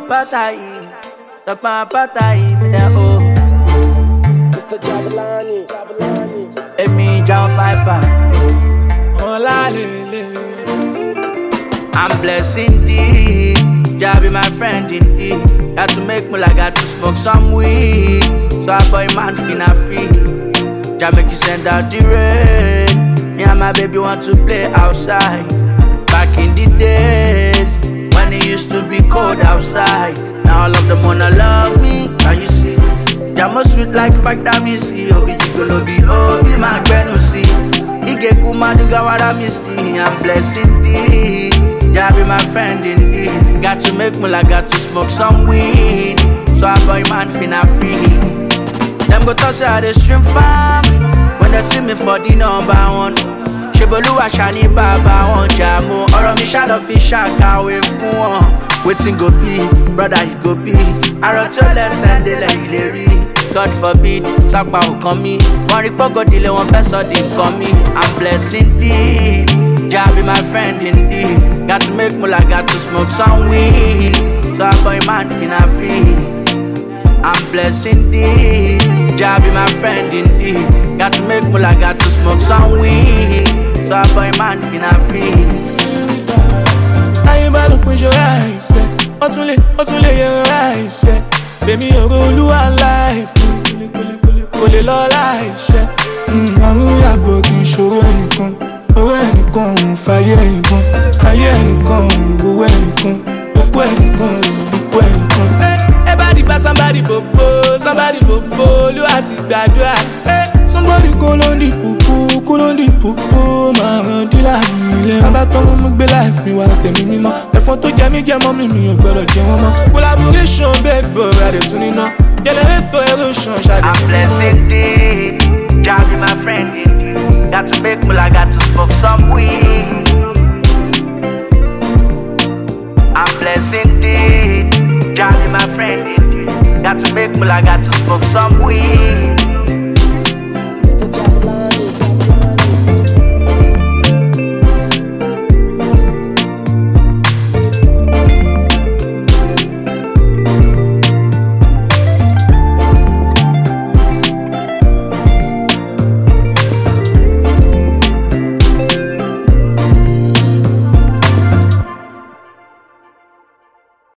patai, me da oh. Mr. Jabalani. Emi John Piper. Oh la lele. I'm blessed indeed. Jah be my friend indeed. Got to make me like got to smoke some weed. So I boy man finna free. Jah make you send out the rain. Me and my baby want to play outside. Back in the days when it used to be cold outside. Now all of them wanna love me. Can you see? Jah must sweet like vitamin C. Obi jigolo be obi my gbenusi. Ige kuma duga wada misty. I'm blessed indeed. Jah be my friend indeed. Got to make me like got to smoke some weed. So I boy man finna free. Them go toss how they stream farm. When they see me for the number one. Sheboluwa shani baba won jamo. Ọ̀rọ̀ mi ṣá lọ fi ṣàkàwé fún wọn. Wetin go be, brother he go be. Àrò tí ó lẹ́sẹ̀ ń délẹ̀ ilé rí. God forbid, sápá ò kàn mí. Wọ́n rí pọ́gọ́dìlé wọn fẹ́ sọ di nǹkan mi. I'm blessed indeed. Jah be my friend indeed. Got to make mula, got to smoke some weed. So I boy man finna free. I'm blessed indeed. Jah be my friend indeed. Got to make mula, got to smoke some weed. So I boy man finna free. Ayé bá ló pín ṣọ́ra ìṣẹ́. Ọtún lè yẹ ọ̀rá ìṣẹ́. Bèmí ògo olúwa life. Kò lè lọ láìṣẹ́. Àrùn yàgò kì í ṣòro ẹnìkan. Owó ẹnìkan òun fàyè ẹnìkan. Ayé ẹnìkan òun owó ẹnìkan. Òkú ẹnìkan òun òkú ẹnìkan. Ẹ bá dìgbà somebody bòbò olúwa ti gbàdúrà. Somebody kó ló ń di púpú máa ràn dílà nílé. Bàbá tó mú gbé life mi wá tẹ̀mí mímọ́. Ẹ̀fọn tó jẹ mí jẹ mọ́ mi ò gbọ́dọ̀ jẹ wọ́n mọ́. Collaboration bẹ́ẹ̀ bọ̀ adé tún níná. Generator erosion ṣàdé I'm blessed indeed. Jah be my friend indeed. Got to make mula, got to smoke some weed. I'm blessed indeed. Jah be my friend indeed. Got to make mula, got to smoke some weed.